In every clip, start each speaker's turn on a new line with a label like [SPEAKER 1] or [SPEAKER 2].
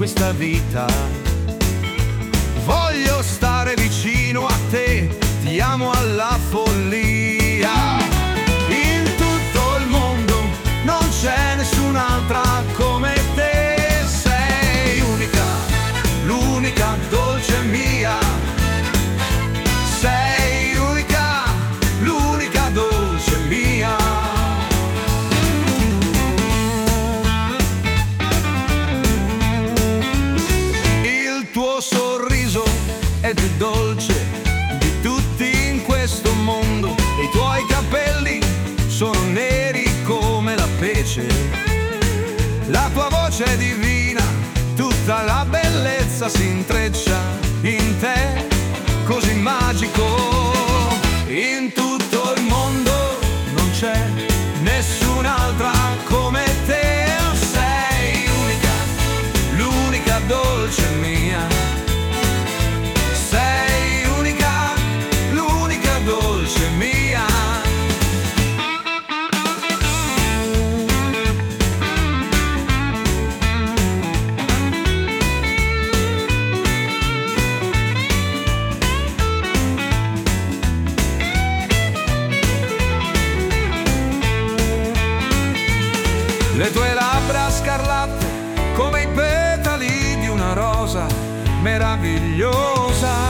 [SPEAKER 1] questa vita. Voglio stare vicino a te, ti amo alla follia. In tutto il mondo non c'è nessun'altra come te. Sei unica, l'unica dolce mia. Sei unica, l'unica dolce mia. Il tuo sorriso è più dolce di tutti in questo mondo, e i tuoi capelli sono neri come la pece. La tua voce è divina, tutta la bellezza si intreccia in te, così magico. In tutto il mondo non c'è nessun'altra come te. Sei unica, l'unica dolce mia. Sei unica, l'unica dolce mia. Le tue labbra scarlatte come i petali di una rosa meravigliosa.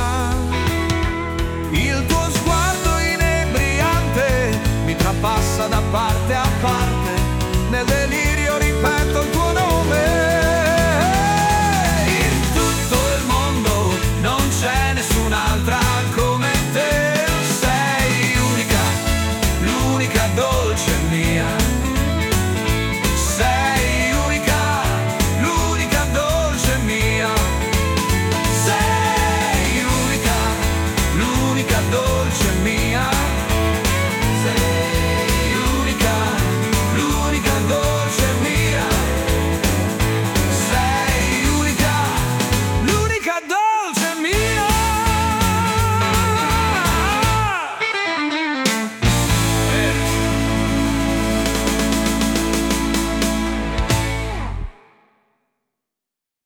[SPEAKER 1] Il tuo sguardo inebriante mi trapassa da parte a parte nel delirio